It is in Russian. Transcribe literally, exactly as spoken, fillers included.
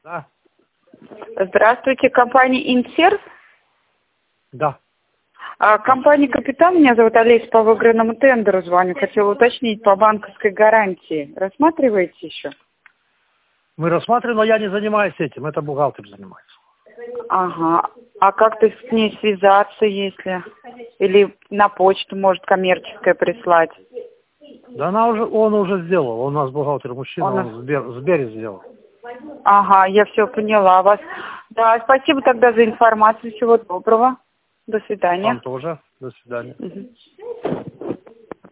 Да. Здравствуйте, компания «Инсерв». Да. А, компания «Капитан», меня зовут Олеся, по выигранному тендеру звоню. Хотела уточнить по банковской гарантии. Рассматриваете еще? Мы рассматриваем, но я не занимаюсь этим, это бухгалтер занимается. Ага. А как-то с ней связаться, если... Или на почту, может, коммерческое прислать? Да она уже, он уже сделал, он у нас бухгалтер мужчина, Он... он в Сбер, в Сбере сделал. Ага, я все поняла вас. Да, спасибо тогда за информацию. Всего доброго. До свидания. Вам тоже. До свидания. Угу.